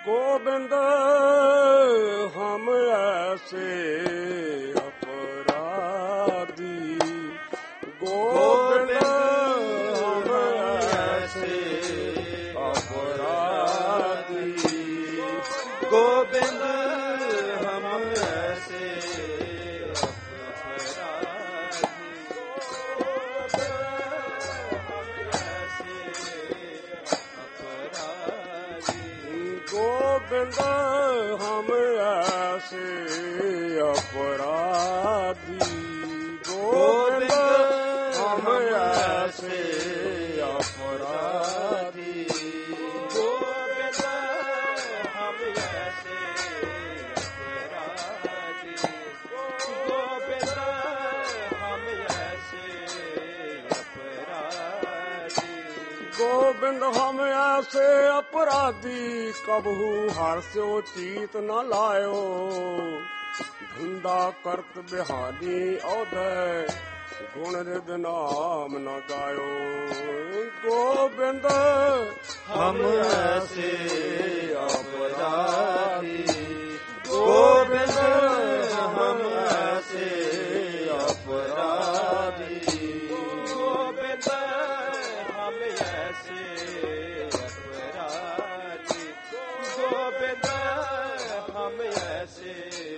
गोविंद हम ऐसे अपराधी, गोविंद हम ऐसे अपराधी, गोविंद हम ऐसे गोविंद हम ऐसे अपराधी, गोविंद हम ऐसे अपराधी, गोविंद हम ऐसे अपराधी, गोविंद हम ऐसे अपराधी, गोविंद हम ऐसे अपराधी, कबहू हर्ष्यो चीत न लायो, धुंदा करत बिहारी औदय, गुण रिद नाम न गायो। गोविंद हम ऐसे अपराधी, गोविंद हम ऐसे अपराधी, गोविंद हम ऐसे अपराधी, गोविंद हम ऐसे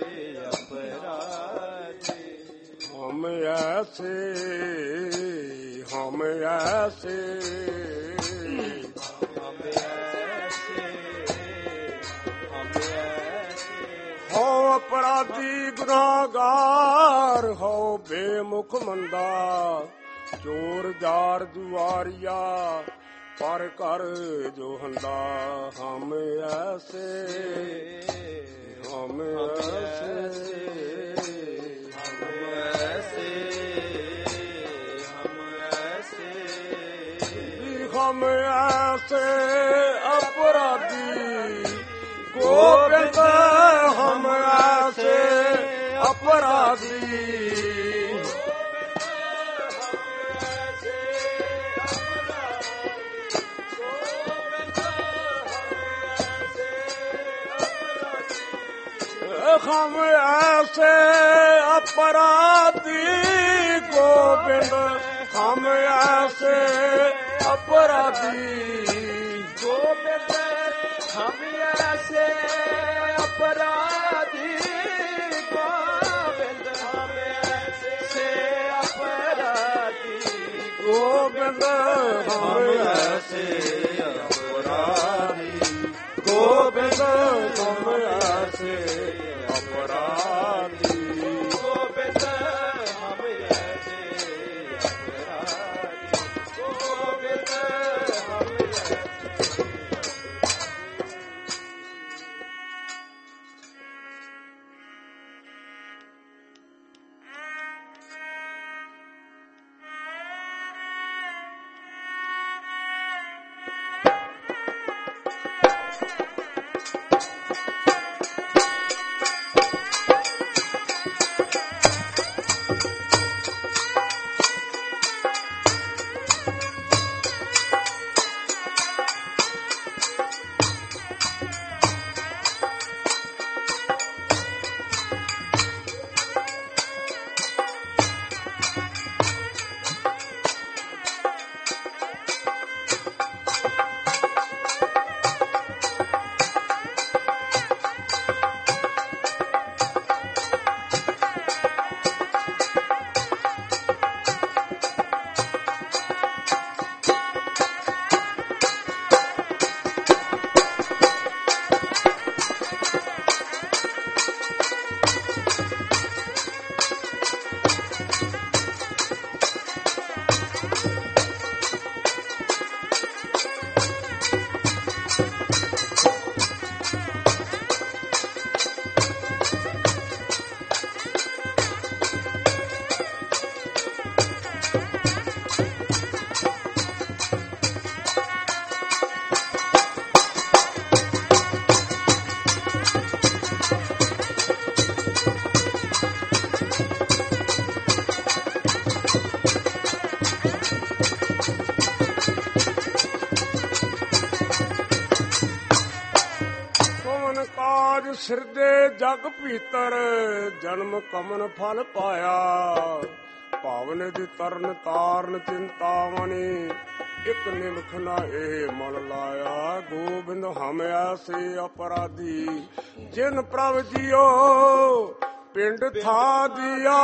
अपराधी, हम ऐसे हम ऐसे हम ऐसे हम ऐसे हो अपराधी गुनाहगार, हो बेमुख मंदा, चोर जार जुआरिया, पर कर जो हंदा। हम ऐसे हम ऐसे हम ऐसे अपराधी, गोविंद हम ऐसे अपराधी, हम ऐसे अपराधी, गोविंद हम ऐसे अपराधी, गोविंद हम ऐसे अपराधी, गोविंद हम ऐसे अपराधी, गोविंद हम ऐसे अपराधी, गोविंद हम ऐसे अपराधी, गोविंद हम ऐसे अपराधी, गोविंद हम ऐसे ਸਿਰਦੇ ਜਗ ਭੀਤਰ ਜਨਮ ਕਮਨ ਫਲ ਪਾਇਆ। ਭਾਵਨ ਦੀ ਤਰਨ ਤਾਰਨ ਚਿੰਤਾਵਨੀ ਇਕ ਨਿਮਖ ਨਾ ਇਹ ਮਨ ਲਾਇਆ। ਗੋਬਿੰਦ ਹਮ ਐਸੇ ਅਪਰਾਧੀ ਜਿਨ ਪ੍ਰਭ ਜੀਓ ਪਿੰਡ ਥਾ ਦਿਆ।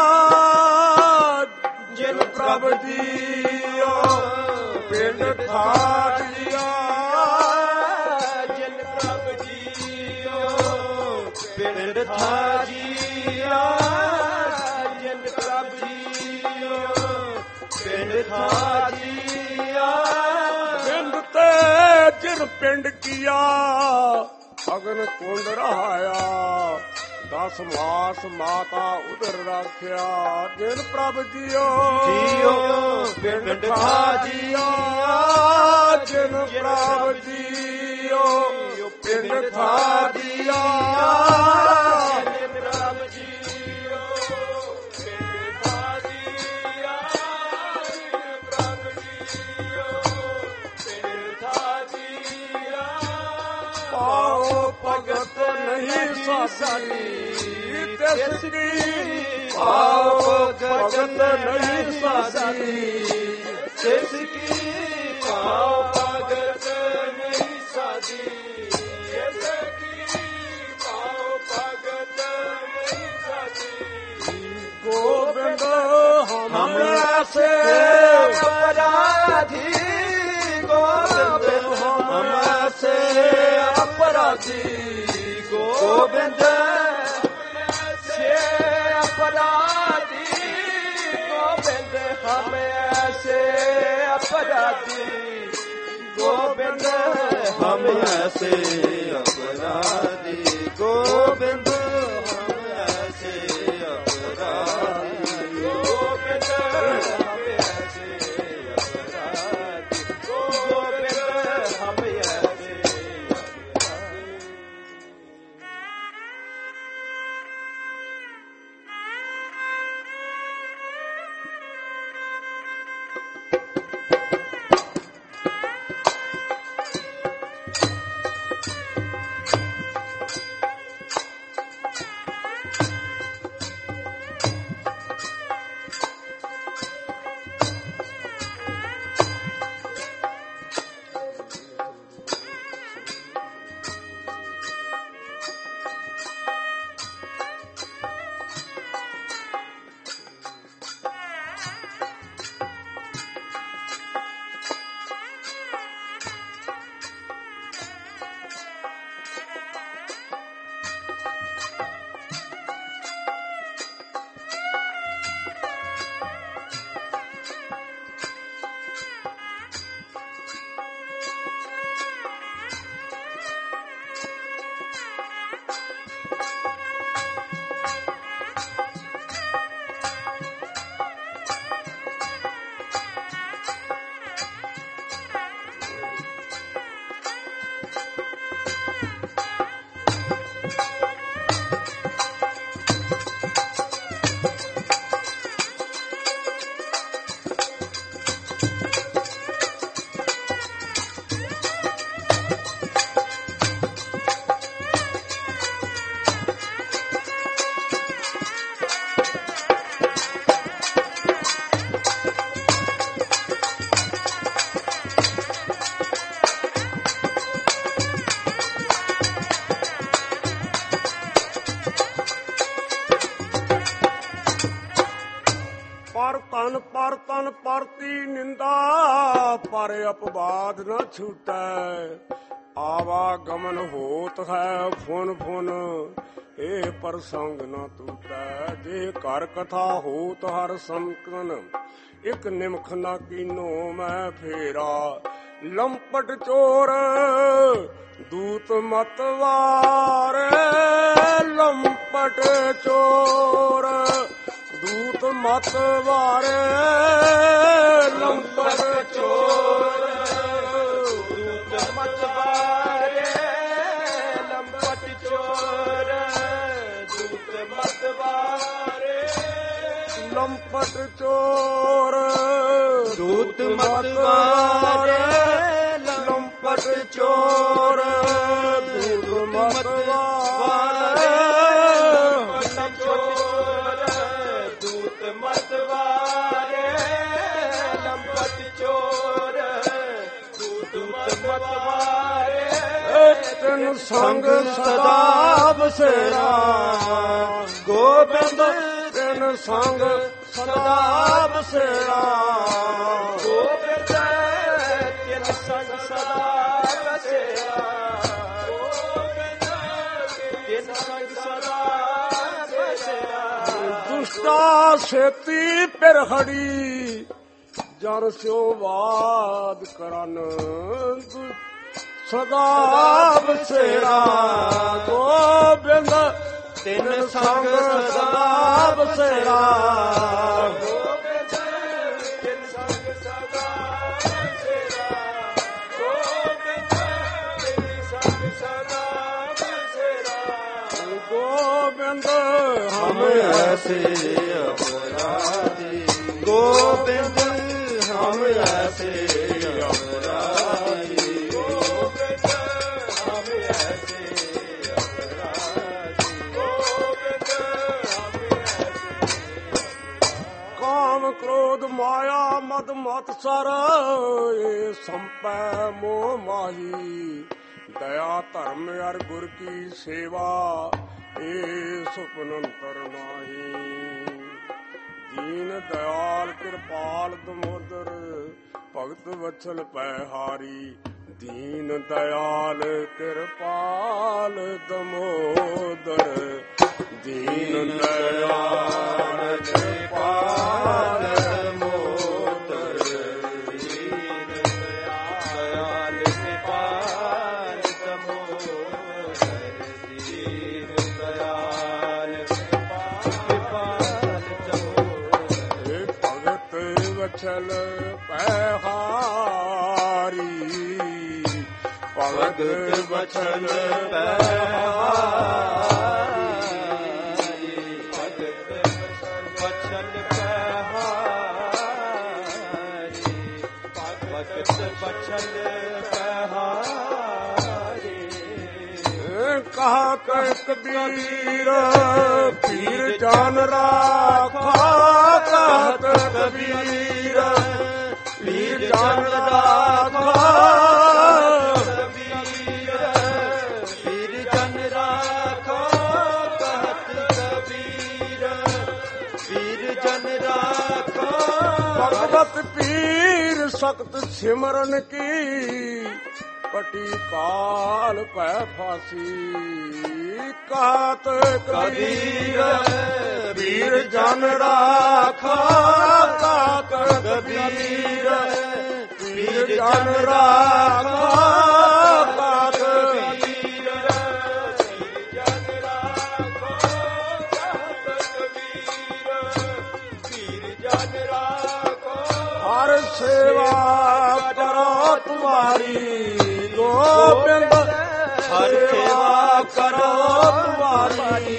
ਜਿਨ ਪ੍ਰਭ ਜੀਓ ਪਿੰਡ ਥਾ ਦਿਆ। ਜਿਨ ਪ੍ਰਭ ਜੀਓ ਪਿੰਡ ਥਾ ਜੀਆ। ਜਿਨ ਪ੍ਰਭ ਜੀਓ ਪਿੰਡ ਥਾ ਜੀਆ। ਪਿੰਡ ਤੇ ਜਿਨ ਪਿੰਡ ਕੀਆ ਅਗਨ ਕੁੰਡ ਰਹਾਇਆ। 10 ਮਾਸ ਮਾਤਾ ਉਦਰ ਰੱਖਿਆ। ਜਿਨ ਪ੍ਰਭ ਜੀਓ ਪਿੰਡ ਥਾ ਜੀਆ। ਜਿਨ ਪ੍ਰਭ ਜੀਓ ਪਿੰਡ ਥਾ ਜੀਆ। ਜਿਨ ਪ੍ਰਭ ਜੀਓ ਪਿੰਡ ਥਾ ਜੀਆ। ਜਿਨ ਪ੍ਰਭ ਜੀਓ ਪਿੰਡ ਥਾ ਜੀਆ। ਪਾਓ ਭਗਤ ਨਹੀਂ ਸਾਡੀ ਤਿਸ ਕੀ। ਪਾਓ ਭਗਤ ਨਹੀਂ ਸਾਡੀ ਤਿਸ ਕੀ। ਪਾਓ ਭਗਤ ਨਹੀਂ ਸਾਡੀ ਤਿਸ ਕੀ। ਪਾਓ ਭਗਤ ਨਹੀਂ ਸਾਡੀ। ਗੋਬਿੰਦ ਹਮ ਐਸੇ ਅਪਰਾਧੀ। ਗੋਬਿੰਦ ਹਮ ਐਸੇ ਅਪਰਾਧੀ। ਗੋਬਿੰਦ ਐਸੇ ਅਪਰਾਧੀ। ਗੋਬਿੰਦ ਹਮ ਐਸੇ ਅਪਰਾਧੀ। ਗੋਬਿੰਦ ਹਮ ਐਸੇ ਅਪਰਾਧੀ। ਗੋਬਿੰਦ ਹਮ ਐਸੇ ਅਪਰਾਧੀ। ਗੋਬਿੰਦ ਹਮ ਐਸੇ ਅਪਰਾਧੀ। ਗੋਬਿੰਦ ਹਮ ਐਸੇ ਪਰ ਤਨ ਪਰਤੀ ਨਿੰਦਾ ਪਰ ਅਪਵਾਦ ਨ ਛੂਟੈ। ਆਵਾਗਮਨ ਹੋਤ ਹੈ ਫੁਨ ਫੁਨ ਇਹ ਪ੍ਰਸੰਗ ਨ ਟੂਟੈ। ਜੇ ਘਰ ਕਥਾ ਹੋਤ ਹਰ ਸੰਕਨ ਇਕ ਨਿਮਖ ਨਾ ਕੀਨੋ ਮੈਂ ਫੇਰਾ। ਲੰਪਟ ਚੋਰ ਦੂਤ ਮਤਵਾਰੇ। ਲੰਪਟ ਚੋਰ ਦੂਤ ਮਤਵਾਰੇ। ਲੰਪਟ ਚੋਰ ਦੂਤ ਮਤਵਾਰੇ। ਲੰਪਟ ਚੋਰ ਦੂਤ ਮਤਵਾਰੇ। ਲੰਪਟ ਚੋਰ ਦੂਤ ਮਤਵਾਰੇ। ਲੰਪਟ ਚੋਰ ਦੂਤ ਮਤਵਾਰੇ। ਤਿਨ ਸੰਗ ਸਦਾ ਬਸੇਰਾ ਗੋਬਿੰਦ ਤਿਨ ਸੰਗ ਸਦਾ ਬਸੇਰਾ ਗੋਬਿੰਦ ਤਿਨ ਸੰਗ ਸਦਾ ਬਸੇਰਾ ਤਿਨ ਸੰਗ ਸਦਾ ਬਸੇਰਾ ਦੁਸ਼ਟਾ ਛੇਤੀ ਪਿਰਹੜੀ ਜਨ ਸਿਓ ਬਾਦ ਕਰਨ ਸਦਾ ਬਸੇਰਾ ਗੋਬਿੰਦ ਤਿਨ ਸੰਗ ਸਦਾ ਬਸੇਰਾ ਗੋਬਿੰਦ ਤਿਨ ਸੰਗ ਸਦਾ ਬਸੇਰਾ ਗੋਬਿੰਦ ਤਿਨ ਸੰਗ ਸਦਾ ਬਸੇਰਾ ਗੋਬਿੰਦ ਹਮ ਐਸੇ ਅਪਰਾਧੀ ਗੋਬਿੰਦ ਹਮ ਐਸੇ ਅਪਰਾਧੀ ਗੋਬਿੰਦ ਹਮ ਐਸੇ ਅਪਰਾਧੀ ਗੋਬਿੰਦ ਹਮ ਐਸੇ ਕਾਮ ਕ੍ਰੋਧ ਮਾਇਆ ਮਦ ਮਤ ਸਰ ਏ ਸੰਪੈ ਮੋਹ ਮਾਹੀ ਦਇਆ ਧਰਮ ਅਰ ਗੁਰ ਕੀ ਸੇਵਾ ਏ ਸੁਪਨੰਤਰ ਨਾਹੀ ਦੀਨ ਦਇਆਲ ਕਿਰਪਾਲ ਦਮੋਦਰ ਭਗਤ ਵਛਲ ਪੈ ਹਾਰੀ ਦੀਨ ਦਇਆਲ ਕਿਰਪਾਲ ਦਮੋਦਰ ਦੀਨ ਦਇਆਲ ਕਿਰਪਾਲ ਦਮੋਦਰ ਦੀਨ ਦਇਆਲ ਕਿਰਪਾਲ ਦਮੋਦਰ ਦੀਨ ਦਇਆਲ ਕਿਰਪਾਲ ਦਮੋਦਰ ਏ ਭਗਤ ਵਛਲ ਪੈ ਹਾਰੀ ਭਗਤ ਵਛਲ ਪੈ ਕਹਾ ਕਹਿ ਕਬੀਰ ਪੀਰ ਜਾਨ ਰਾਖਾ ਕਹਤ ਕਬੀਰ ਪੀਰ ਜਾਨ ਰਾਖਾ ਪੀਰ ਜਨ ਰਾਖਾ ਕਹਤ ਕਬੀਰ ਪੀਰ ਜਨ ਰਾਖਾ ਭਗਵਤ ਪੀਰ ਸਖਤ ਸਿਮਰਨ ਕੀ ਪਟੀ ਕਾਲ ਪੈ ਫਾਸੀ ਕਾਤ ਕਬੀਰ ਵੀਰ ਜਨ ਰਾਖਾ ਕਾਤ ਕਬੀਰ ਵੀਰ ਜਨ ਰਾਖਾ ਕਾਤ ਕਬੀਰ ਪੀਰ ਜਨ ਰਾਖਾ ਕਹਤ ਕਬੀਰ ਪੀਰ ਜਨ ਰਾਖਾ ਹਰ ਸੇਵਾ ਕਰੋ ਤੁਮਾਰੀ ਗੋਬਿੰਦ ਹਰ ਸੇਵਾ ਕਰੋ ਤੁਮਾਰੀ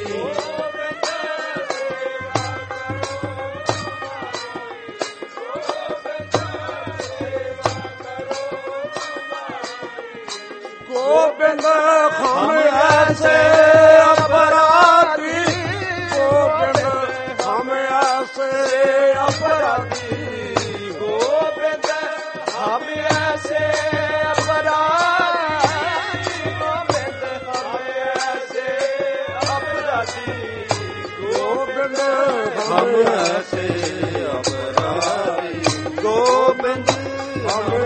ਗੋਬਿੰਦ ਹਮ ਐਸੇ ਅਪਰਾਧੀ ਗੋਬਿੰਦ ਹਮ ਐਸੇ ਅਪਰਾਧੀ ਗੋਬਿੰਦ ਹਮ ਐਸੇ ਅਪਰਾਧੀ ਗੋਬਿੰਦ ਹਮ ਐਸੇ ਅਪਰਾਧੀ ਗੋਬਿੰਦ ਹਮ ਐਸੇ ਅਪਰਾਧੀ ਗੋਬਿੰਦ ਹਮ